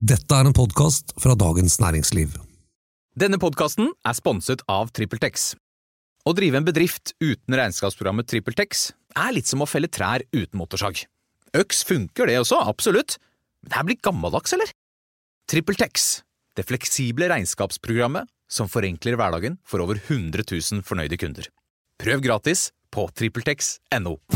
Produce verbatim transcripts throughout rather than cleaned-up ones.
Dette er en podcast fra Dagens Næringsliv. Denne podcasten er sponset av TrippelTex. Å drive en bedrift uten regnskapsprogrammet TrippelTex er litt som å felle trær uten motorsag. Øks funker det også, absolutt. Men det er blitt gammeldags, eller? TrippelTex, det fleksible regnskapsprogrammet som forenkler hverdagen for over hundre tusen fornøyde kunder. Prøv gratis på trippeltex punktum no.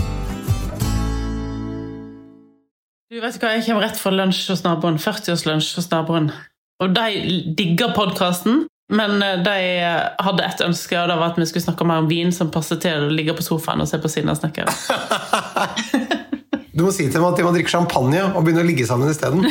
Du vet hva, jeg kommer rett for lunsj hos naboen, førti-års lunsj hos naboen. Og de digger podcasten, men de hadde et ønske, og det var at vi skulle snakke mer om vin som passer til å ligge på sofaen og se på siden av snekkere. Du må si til dem at de må drikke champagne og begynne å ligge sammen i stedet.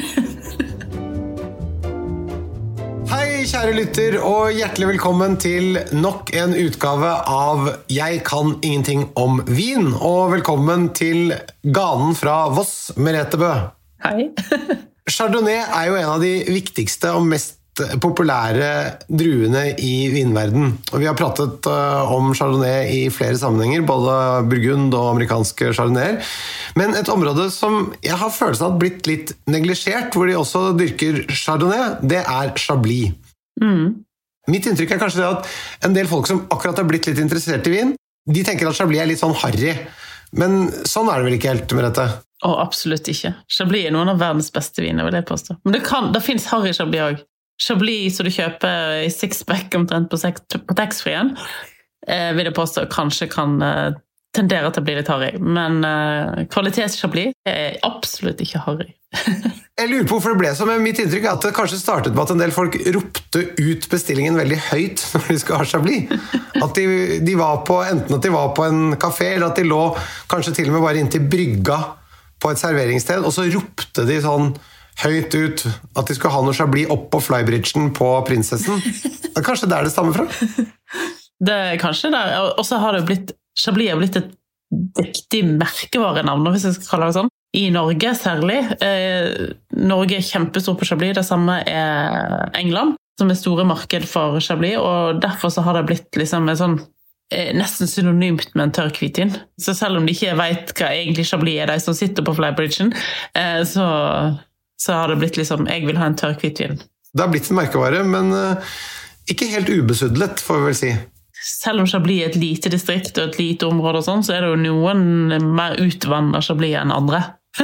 Hei, kjære lytter, og hjertelig velkommen til nok en utgave av Jeg kan ingenting om vin, og velkommen til Ganen fra Voss, Merete Bø. Hei. Chardonnay er jo en av de viktigste og mest populære druene i vinverden. Og vi har pratet om Chardonnay i flere sammenhenger, både Burgund og amerikanske Chardonnay. Men et område som jeg har følelsen av blitt litt neglisjert, hvor de også dyrker Chardonnay, det er Chablis. Mm. Mitt inntrykk er kanskje det at en del folk som akkurat har blitt litt interessert i vin, de tenker at Chablis er litt sånn harry. Men sånn er det vel ikke helt, Merete? Å, absolutt ikke. Chablis er noen av verdens beste viner, vil jeg påstå. Men det, kan, det finnes harry Chablis også. Chablis som du kjøper i sixpack omtrent på, på taxfree-en, eh, vil jeg påstå kanskje kan eh, tendere til å bli litt harry. Men eh, kvalitets Chablis er absolutt ikke harry. Jeg lurer på hvorfor det ble så, men mitt inntrykk er at det kanskje startet med at en del folk ropte ut bestillingen veldig høyt når de skulle ha Chablis. At de, de var på, enten at de var på en kafé, eller at de lå kanskje til og med bare inntil brygga på et serveringssted, og så ropte de sånn høyt ut at de skulle ha noe Chablis opp på flybridgen på Prinsessen. Det er kanskje der det stammer fra? Det er kanskje der, og så har det blitt, Chablis har blitt et viktig merkevarenavn, hvis jeg skal kalle det sånn, i Norge særlig. Eh, Norge er kjempestor på Chablis, det samme er England, som er store marked for Chablis, og derfor så har det blitt liksom en sånn eh, nesten synonymt med en tørr hvitvin. Så selv om de ikke vet hva egentlig Chablis er, de som sitter på flybridgen, eh, så så har det blitt liksom, jeg vil ha en tørr hvitvin. Det har blitt en merkevare, men uh, ikke helt ubesudlet, får vi vel si. Selv om Chablis er et lite distrikt og et lite område og sånn, så er det jo noen mer utvannet Chablis enn andre.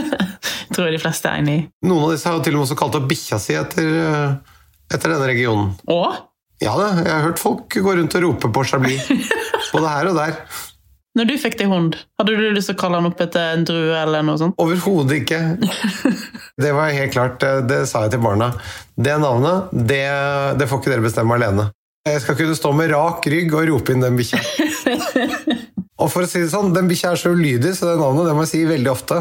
Tror jeg de fleste er enig i. Noen av disse har jo til og med også kalt opp bikkja si etter, uh, etter denne regionen. Åh? Ja da, jeg har hørt folk gå rundt og rope på Chablis, både her og der. Når du fikk deg hund, hadde du lyst til å kalle han opp etter en drue eller noe sånt? Overhodet ikke. Det var helt klart, det sa jeg til barna. Det navnet, det, det får ikke dere bestemme alene. Jeg skal kunne stå med rak rygg og rope inn den bikkja. Og for å si det sånn, den bikkja er så ulydig, så det navnet det må jeg si veldig ofte.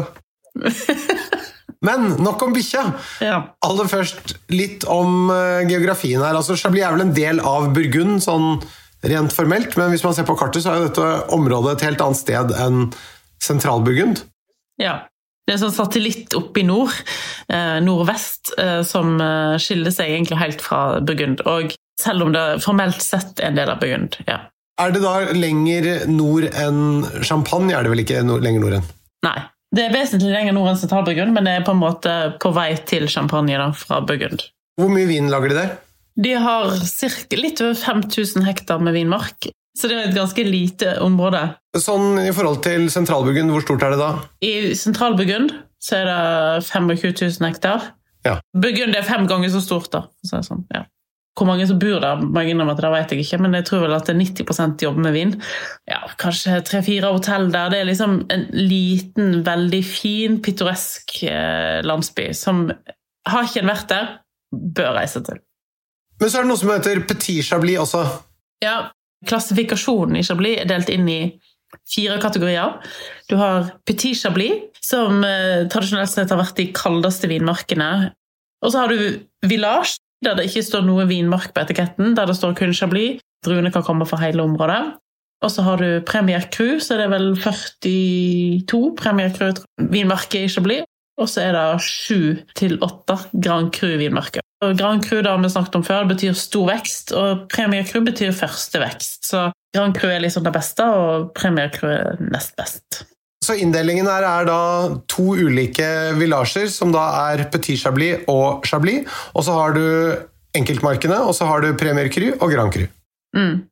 Men nok om bikkja. Ja. Aller først litt om geografien her. Altså, Chablis er vel en del av Burgund, sånn rent formelt, men hvis man ser på kartet, så er dette området et helt annet sted enn Sentralburgund. Ja, det er en sånn satellitt oppe i nord, eh, nordvest, eh, som skiller seg egentlig helt fra Burgund, og selv om det formelt sett er en del av Burgund, ja. Er det da lenger nord enn Champagne? Er det vel ikke nord, lenger nord enn? Nei, det er vesentlig lenger nord enn Sentralburgund, men det er på en måte på vei til Champagne da, fra Burgund. Hvor mye vin lager de der? De har cirka litt over fem tusen hektar med vinmark, så det er et ganske lite område. Sånn i forhold til Sentralburgund, hvor stort er det da? I Sentralburgund så er det tjuefem tusen hektar. Ja. Burgund er fem ganger så stort da. Så er det sånn, ja. Hvor mange som bor der, må jeg innrømme at det vet jeg ikke, men jeg tror vel at det er nitti prosent jobber med vin. Ja, kanskje tre-fire hotell der. Det er liksom en liten, veldig fin, pittoresk eh, landsby som har ikke en vært der, bør reise til. Men så er det noe som heter Petit Chablis også. Ja, klassifikasjonen i Chablis er delt inn i fire kategorier. Du har Petit Chablis, som eh, tradisjonelt sett har vært de kaldeste vinmarkene. Og så har du Village, der det ikke står noe vinmark på etiketten, der det står kun Chablis. Druene kan komme fra hele området. Og så har du Premier Cru, så det er vel førtito Premier Cru vinmarker i Chablis. Og så er det sju til åtte Grand Cru vinmarker. Og Grand Cru da har vi snakket om før, betyr stor vekst, og Premier Cru betyr første vekst. Så Grand Cru er liksom det beste, og Premier Cru er nest best. Så inndelingen her er da to ulike villasjer, som da er Petit Chablis og Chablis, og så har du enkeltmarkene, og så har du Premier Cru og Grand Cru. Mm.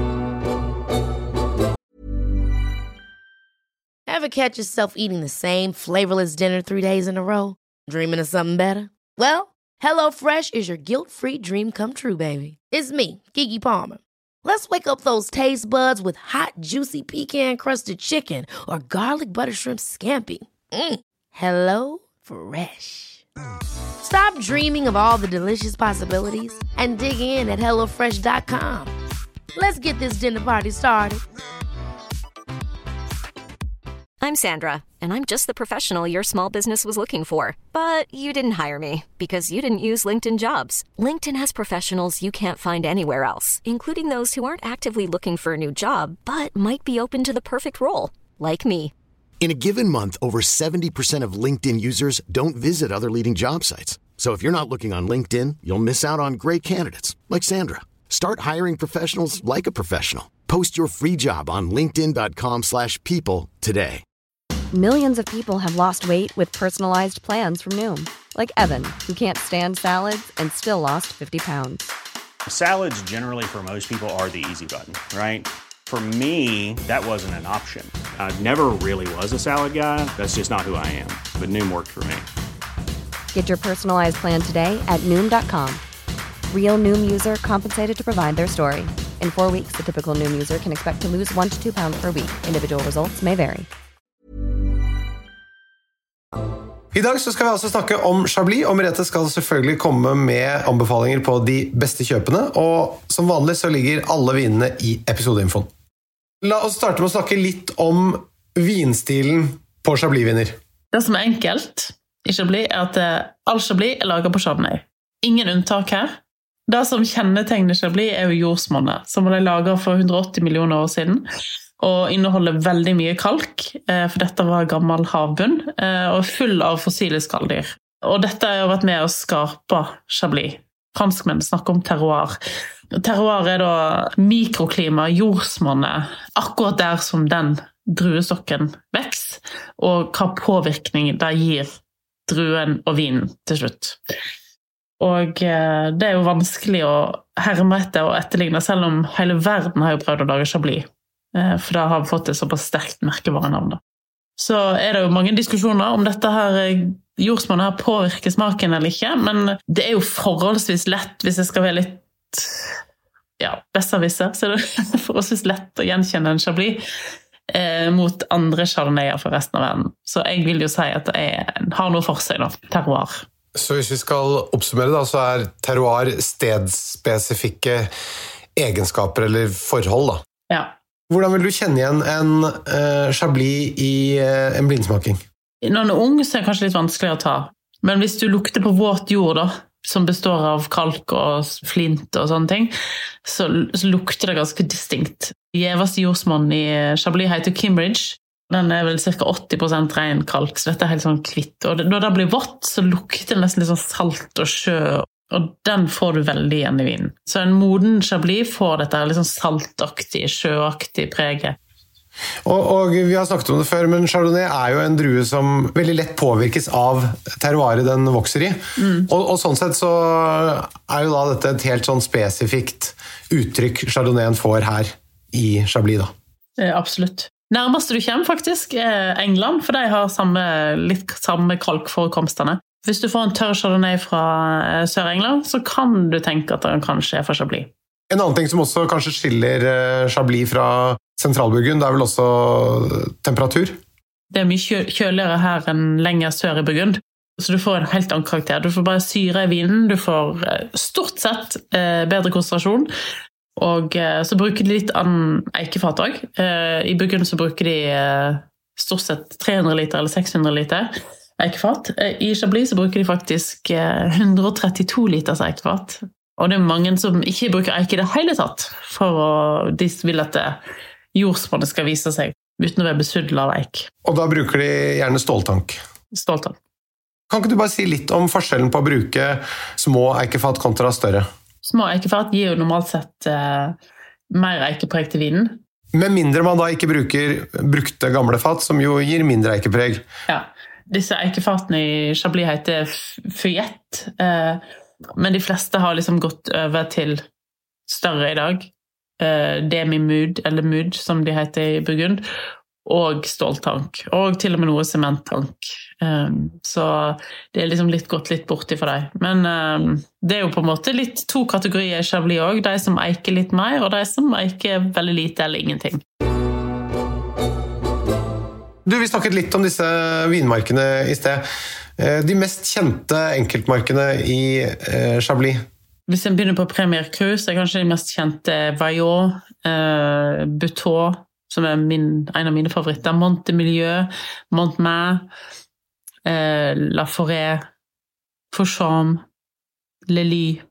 Ever catch yourself eating the same flavorless dinner three days in a row? Dreaming of something better? Well, HelloFresh is your guilt-free dream come true, baby. It's me, Keke Palmer. Let's wake up those taste buds with hot, juicy pecan-crusted chicken or garlic butter shrimp scampi. Mm. Hello Fresh. Stop dreaming of all the delicious possibilities and dig in at hello fresh dot com. Let's get this dinner party started. I'm Sandra, and I'm just the professional your small business was looking for. But you didn't hire me because you didn't use LinkedIn Jobs. LinkedIn has professionals you can't find anywhere else, including those who aren't actively looking for a new job, but might be open to the perfect role, like me. In a given month, over seventy percent of LinkedIn users don't visit other leading job sites. So if you're not looking on LinkedIn, you'll miss out on great candidates, like Sandra. Start hiring professionals like a professional. Post your free job on linkedin dot com slash people today. Millions of people have lost weight with personalized plans from Noom. Like Evan, who can't stand salads and still lost fifty pounds. Salads generally for most people are the easy button, right? For me, that wasn't an option. I never really was a salad guy. That's just not who I am. But Noom worked for me. Get your personalized plan today at Noom dot com. Real Noom user compensated to provide their story. In four weeks, the typical Noom user can expect to lose one to two pounds per week. Individual results may vary. I dag så skal vi altså snakke om Chablis, og Merete skal selvfølgelig komme med anbefalinger på de beste kjøpene, og som vanlig så ligger alle vinene i episodeinfoen. La oss starte med å snakke litt om vinstilen på Chablis-viner. Det som er enkelt i Chablis er at all Chablis er laget på Chardonnay. Ingen unntak her. Det som kjennetegner Chablis er jo jordsmonnet, som ble laget for hundre og åtti millioner år siden, og inneholder veldig mye kalk, for dette var gammel havbunn, og full av fossile skalldyr. Og dette har jo vært med å skape Chablis. Franskmenn snakker om terroir. Terroir er da mikroklima, jordsmonnet, akkurat der som den druestokken vekst, og hva påvirkning det gir druen og vinen til slutt. Og det er jo vanskelig å herme etter og etterligne, selv om hele verden har jo prøvd å lage Chablis. For da har vi fått et såpass sterkt merkevarenavn. Så er det jo mange diskusjoner om dette her jordsmonnet her påvirker smaken eller ikke, men det er jo forholdsvis lett, hvis jeg skal være litt ja, besserwisser, så er det forholdsvis lett å gjenkjenne en Chablis eh, mot andre Chardonnayer for resten av verden. Så jeg vil jo si at det er, har noe for seg da, terroir. Så hvis vi skal oppsummere da, så er terroir stedspesifikke egenskaper eller forhold da. Ja. Hvordan vil du kjenne igjen en uh, Chablis i uh, en blindsmaking? Når den er ung, så er det kanskje litt vanskelig å ta. Men hvis du lukter på våt jord, da, som består av kalk og flint og sånne ting, så, så lukter det ganske distinkt. Gjeveste jordsmonn i Chablis heter Kimbridge. Den er vel cirka åtti prosent ren kalk, så dette er helt sånn kvitt. Og når det blir vått, så lukter det nesten litt sånn salt og sjø, og den får du veldig igjen i vinen. Så en moden Chablis får dette litt sånn saltaktig, sjøaktig prege. Og, og vi har snakket om det før, men Chardonnay er jo en drue som veldig lett påvirkes av terroiret den vokser i. Mm. Og, og sånn sett så er jo da dette et helt sånn spesifikt uttrykk Chardonnayen får her i Chablis da. Eh, absolutt. Nærmest du kommer faktisk er England, for de har samme, litt samme kalkforekomstene. Hvis du får en tørr Chardonnay fra Sør-England, så kan du tenke at det kanskje er fra Chablis. En annen ting som også kanskje skiller Chablis fra sentralburgund, det er vel også temperatur? Det er mye kjøligere her enn lenger sør i Burgund, så du får en helt annen karakter. Du får bare syre i vinen, du får stort sett bedre konsentrasjon, og så bruker de litt annen eikefat også. I Burgund så bruker de stort sett tre hundre liter eller seks hundre liter eikefat. I Chablis så bruker de faktisk hundre og trettito liters eikefat. Og det er mange som ikke bruker eik i det hele tatt, for å, de vil at jordsmonnet skal vise seg uten å være besudlet av eik. Og da bruker de gjerne ståltank. Ståltank. Kan ikke du bare si litt om forskjellen på å bruke små eikefat kontra større? Små eikefat gir jo normalt sett eh, mer eikepreg til vinen. Med mindre man da ikke bruker brukte gamle fat, som jo gir mindre eikepreg. Ja, disse eikefatene i Chablis heter Feuillette, eh, men de fleste har liksom gått over til større i dag. Eh, Demi-Mood, eller Mood, som de heter i Burgund, og ståltank, og til og med noe sementtank. Um, så det er liksom litt gått litt bort ifra deg. Men um, det er jo på en måte litt to kategorier i Chablis også, de som eiker litt mer, og de som eiker veldig lite eller ingenting. Du, vi snakket litt om disse vinmarkene i sted. De mest kjente enkeltmarkene i eh, Chablis. Hvis jeg begynner på Premier Cru, så er kanskje de mest kjente Vaillot, eh, Buteau, som er min, en av mine favoritter, Montemilieu, Montmain, eh, La Forêt, Fauchon, Lely.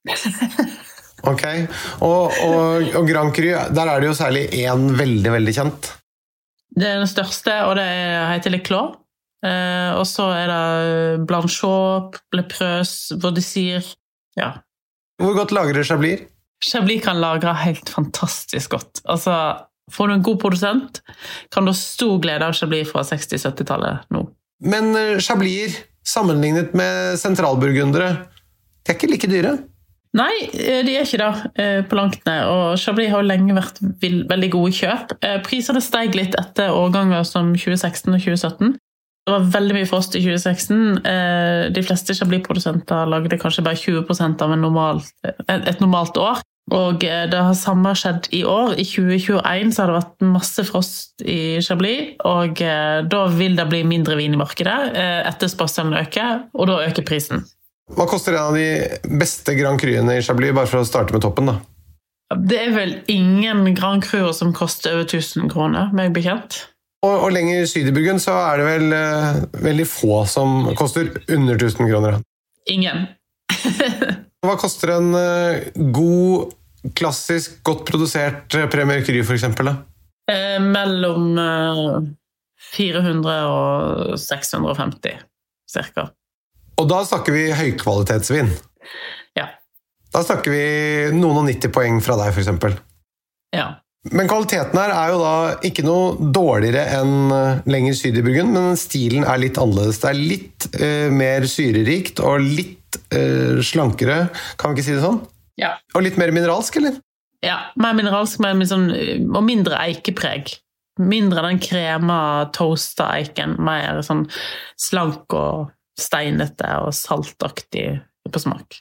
Ok, og, og, og Grand Cru, der er det jo særlig en veldig, veldig kjent. Det er den største, og det heter Le Clos. Eh, og så er det Blanchot, Le Preuse, Vaudesir. Ja. Hvor godt lagrer Chablis? Chablis kan lagre helt fantastisk godt. Altså, får du en god produsent, kan du ha stor glede av Chablis fra seksti-sytti-tallet nå. Men Chablis, sammenlignet med sentralburgundere, de er ikke like dyre? Nei, de er ikke det på langt ned, og Chablis har lenge vært veldig gode kjøp. Prisene steg litt etter årganger som tjue seksten og tjue sytten. Det var veldig mye frost i tjue seksten. De fleste Chablis-produsenter lagde kanskje bare tjue prosent av en normal, et normalt år. Og det har samme skjedd i år. I tjue tjueen så har det vært masse frost i Chablis, og da vil det bli mindre vin i markedet. Etterspørselen øker, og da øker prisen. Hva koster en av de beste Grand Cruene i Chablis, bare for å starte med toppen da? Det er vel ingen Grand Cruer som koster over tusen kroner, meg bekjent. Og, og lenger syd i Burgund så er det vel uh, veldig få som koster under tusen kroner. Ingen. Hva koster en uh, god, klassisk, godt produsert uh, Premier Cru for eksempel da? Eh, mellom uh, fire hundre og seks hundre og femti, cirka. Og da snakker vi høykvalitetsvin? Ja. Da snakker vi noen og nitti poeng fra deg for eksempel? Ja. Men kvaliteten her er jo da ikke noe dårligere enn lenger syd i Burgund, men stilen er litt annerledes. Det er litt uh, mer syrerikt og litt uh, slankere, kan vi ikke si det sånn? Ja. Og litt mer mineralsk, eller? Ja, mer mineralsk, mer sånn, og mindre eikepreg. Mindre den krema toasta eiken, mer sånn slank og steinete og saltaktig på smak.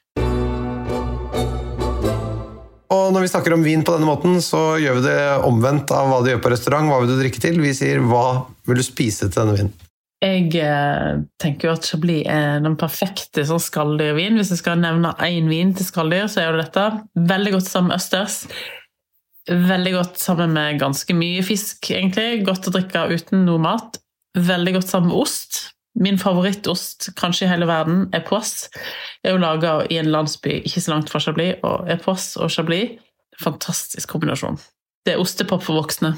Og når vi snakker om vin på denne måten, så gjør vi det omvendt av hva du gjør på restaurant. Hva vil du drikke til? Vi sier, hva vil du spise til denne vinen? Jeg eh, tenker jo at Chablis er den perfekte sånn skalldyrvin. Hvis jeg skal nevne en vin til skalldyr, så er det dette. Veldig godt sammen med østers. Veldig godt sammen med ganske mye fisk, egentlig. Godt å drikke uten noe mat. Veldig godt sammen med ost. Min favorittost, kanskje i hele verden, Epoisse. Jeg er jo laget i en landsby ikke så langt fra Chablis, og Epoisse og Chablis, fantastisk kombinasjon. Det er ostepop for voksne.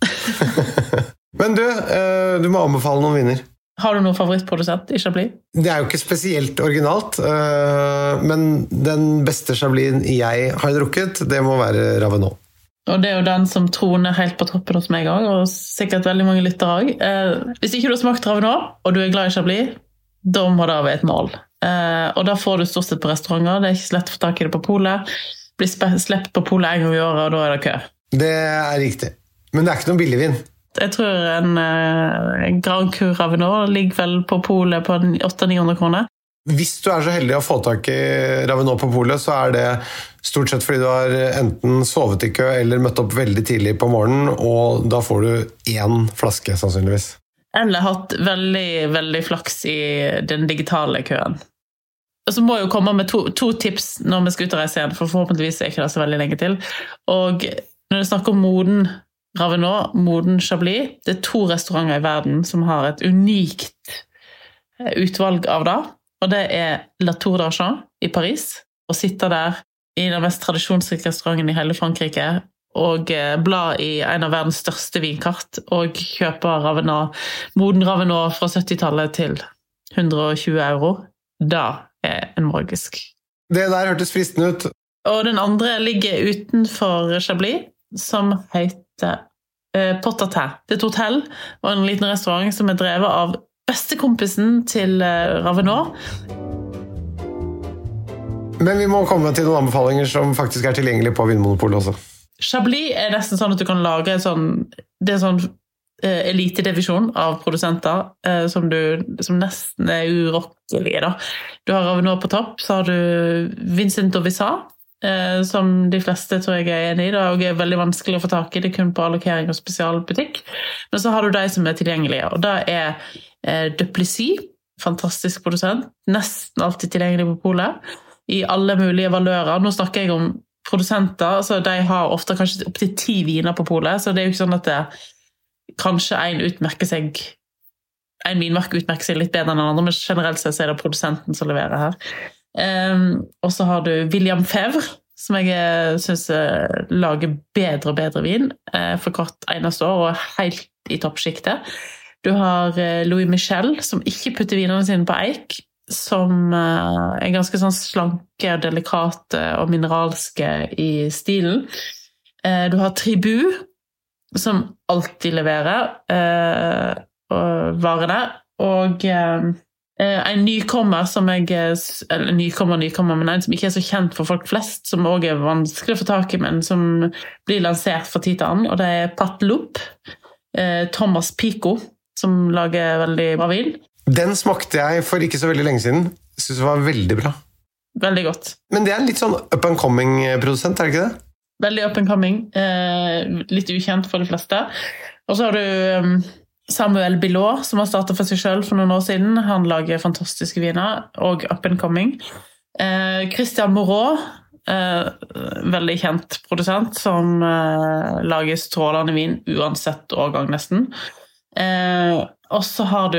Men du, du må anbefale noen viner. Har du noen favorittprodusent i Chablis? Det er jo ikke spesielt originalt, men den beste Chablisen jeg har drukket, det må være Ravenot. Og det er jo den som troner helt på toppen hos meg også, og sikkert veldig mange lyttere også. Eh, hvis ikke du har smakt Ravenot, og du er glad i Chablis, da må det være et mål. Eh, og da får du stort sett på restauranter, det er ikke så lett å få tak i det på polet. Blir slept på polet en gang i året, og da er det kø. Det er riktig. Men det er ikke noen billig vin. Jeg tror en, en Grand Cru Ravenot ligger vel på polet på åtte til ni hundre kroner. Hvis du er så heldig å få tak i Ravenot på polet, så er det stort sett fordi du har enten sovet i kø eller møtt opp veldig tidlig på morgenen, og da får du én flaske, sannsynligvis. Eller hatt veldig, veldig flaks i den digitale køen. Og så må jeg jo komme med to, to tips når vi skal ut og reise igjen, for forhåpentligvis er ikke det så veldig lenge til. Og når du snakker om moden Ravenot, moden Chablis, det er to restauranter i verden som har et unikt utvalg av det. Og det er La Tour d'Argent i Paris, og sitter der i den mest tradisjonsrike restauranten i hele Frankrike, og bla i en av verdens største vinkart, og kjøper Ravenot, moden Ravenot fra sytti-tallet til hundre og tjue euro. Da er en magisk. Det der hørtes fristende ut. Og den andre ligger utenfor Chablis, som heter uh, Pot à Terre. Det er et hotell og en liten restaurant som er drevet av bestekompisen til uh, Ravenau. Men vi må komme til noen anbefalinger som faktisk er tilgjengelige på Vinmonopolet også. Chablis er nesten sånn at du kan lage sånn, det er sånn uh, elitedivisjon av produsenter uh, som, du, som nesten er urokkelige. Da. Du har Ravenau på topp, så har du Vincent og Vissat, uh, som de fleste tror jeg er enig i. Det er veldig vanskelig å få tak i, det er kun på allokering og spesialbutikk. Men så har du de som er tilgjengelige, og da er uh, De Plessis, fantastisk produsent, nesten alltid tilgjengelig på polet, i alle mulige valører. Nå snakker jeg om produsenter, så de har ofte kanskje opp til ti viner på polet, så det er jo ikke sånn at det, kanskje en utmerker seg, en vinmark utmerker seg litt bedre enn den andre, men generelt sett er det produsenten som leverer her. Um, og så har du William Fevre, som jeg synes lager bedre og bedre vin uh, for hvert eneste år, og er helt i toppskiktet. Du har uh, Louis Michel, som ikke putter vinene sine på eik, som er ganske sånn slanke, delikate og mineralske i stilen. Du har Tribu, som alltid leverer eh, varene, og eh, en nykommer som jeg, eller nykommer, nykommer, men en som ikke er så kjent for folk flest, som også er vanskelig å få tak i, men som blir lansert for tid til annen, og det er Pat Loup, eh, Thomas Pico, som lager veldig bra vin. Den smakte jeg for ikke så veldig lenge siden. Jeg synes det var veldig bra. Veldig godt. Men det er en litt sånn up-and-coming-produsent, er det ikke det? Veldig up-and-coming. Eh, litt ukjent for de fleste. Og så har du um, Samuel Bilot, som har startet for seg selv for noen år siden. Han lager fantastiske viner, og up-and-coming. Eh, Christian Moreau, eh, veldig kjent produsent, som eh, lager strålende vin, uansett årgang nesten. Eh, og så har du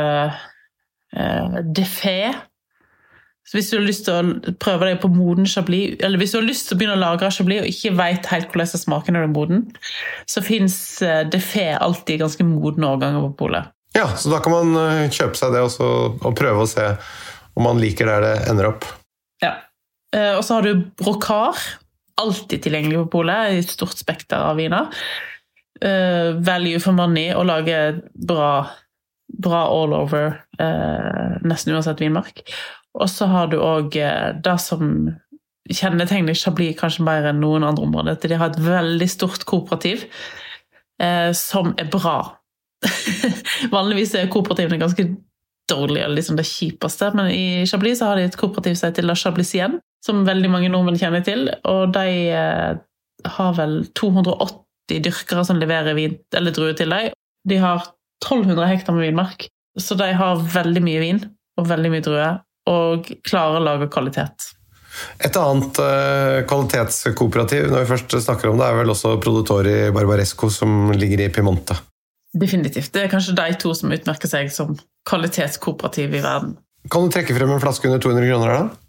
eh, Defé. Så hvis du har lyst til å prøve deg på moden Chablis, eller hvis du har lyst til å begynne å lagre Chablis og ikke vet helt hvordan det smaker når det er moden, så finnes eh, Defé alltid ganske modne årganger på polet. Ja, så da kan man kjøpe seg det også, og prøve å se om man liker der det ender opp. Ja, eh, og så har du Brocard, alltid tilgjengelig på polet, i et stort spekter av viner. Uh, value for money og lage bra, bra all over uh, nesten uansett vinmark. Og så har du også uh, det som kjennetegner Chablis kanskje mer enn noen andre områder, at de har et veldig stort kooperativ uh, som er bra. Vanligvis er kooperativene ganske dårlige, liksom det kjipeste, men i Chablis så har de et kooperativ seg til La Chablisienne, som veldig mange nordmenn kjenner til, og de uh, har vel to hundre og åtti de dyrkere som leverer vin, eller druer til deg. De har tolv hundre hektar med vinmark, så de har veldig mye vin og veldig mye druer, og klarer å lage kvalitet. Et annet uh, kvalitetskooperativ, når vi først snakker om det, er vel også Produttori Barbaresco, som ligger i Piemonte. Definitivt. Det er kanskje de to som utmerker seg som kvalitetskooperativ i verden. Kan du trekke frem en flaske under to hundre kroner her da?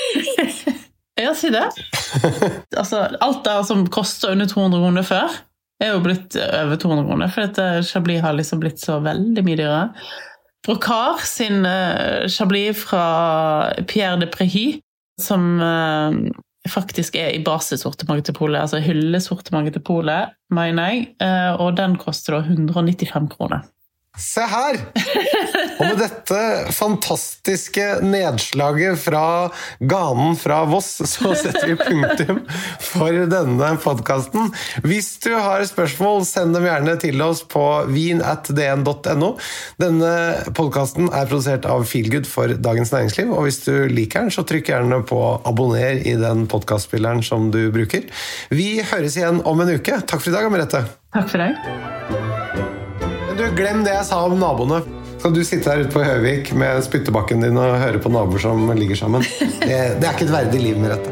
Ja, si det. Altså, alt der som koster under to hundre kroner før, er jo blitt over to hundre kroner, for dette Chablis har liksom blitt så veldig mye dyrere. Brocard sin uh, Chablis fra Pierre de Préhy, som uh, faktisk er i basesortimentet til polet, altså hyllesortimentet til polet, mener jeg, uh, og den koster da hundre og nittifem kroner. Se her! Og med dette fantastiske nedslaget fra ganen fra Voss, så setter vi punktum for denne podcasten. Hvis du har spørsmål, send dem gjerne til oss på vin at d n punktum n o. Denne podcasten er produsert av Feelgood for Dagens Næringsliv, og hvis du liker den, så trykk gjerne på abonner i den podcastspilleren som du bruker. Vi høres igjen om en uke. Takk for i dag, Merete. Takk for deg. Du, glem det jeg sa om naboene. Skal du sitte der ute på Høvik med spyttebakken din og høre på naboer som ligger sammen? Det, det er ikke et verdig liv, Merete.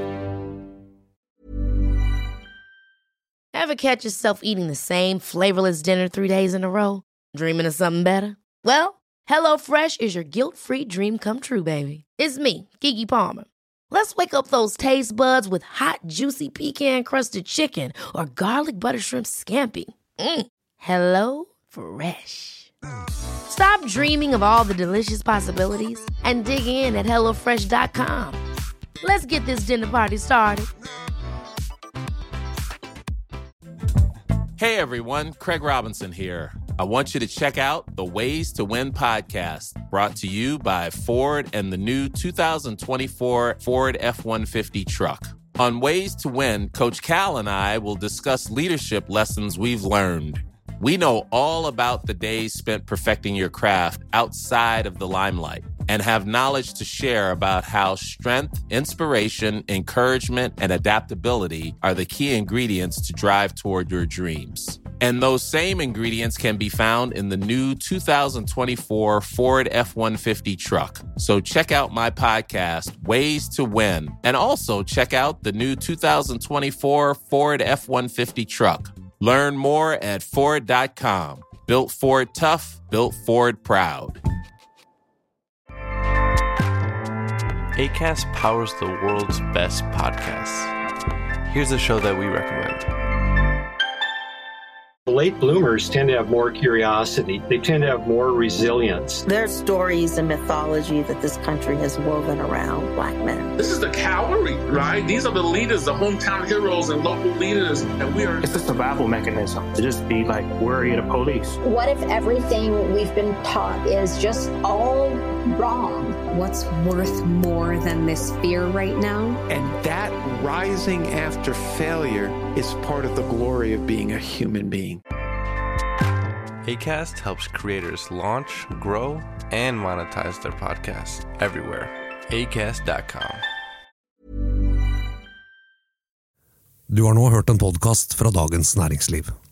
Ever catch yourself eating the same flavorless dinner three days in a row? Dreaming of something better? Well, HelloFresh is your guilt-free dream come true, baby. It's me, Keke Palmer. Let's wake up those taste buds with hot, juicy pecan-crusted chicken or garlic butter shrimp scampi. Mm. Hello Fresh. Stop dreaming of all the delicious possibilities and dig in at hello fresh dot com. Let's get this dinner party started. Hey everyone, Craig Robinson here. I want you to check out the Ways to Win podcast, brought to you by Ford and the new two thousand twenty-four Ford F one fifty truck. On Ways to Win, Coach Cal and I will discuss leadership lessons we've learned. We know all about the days spent perfecting your craft outside of the limelight and have knowledge to share about how strength, inspiration, encouragement, and adaptability are the key ingredients to drive toward your dreams. And those same ingredients can be found in the new two thousand twenty-four Ford F one fifty truck. So check out my podcast, Ways to Win, and also check out the new two thousand twenty-four Ford F one fifty truck. Learn more at Ford dot com. Built Ford tough, built Ford proud. Acast powers the world's best podcasts. Here's a show that we recommend. Late bloomers tend to have more curiosity. They tend to have more resilience. There are stories and mythology that this country has woven around Black men. This is the cavalry, right? These are the leaders, the hometown heroes and local leaders. And we are. It's a survival mechanism to just be like worried of police. What if everything we've been taught is just all wrong? What's worth more than this fear right now? And that rising after failure is part of the glory of being a human being. Acast helps creators launch, grow, and monetize their podcasts everywhere. acast dot com. Du har nå hørt en podcast fra Dagens Næringsliv.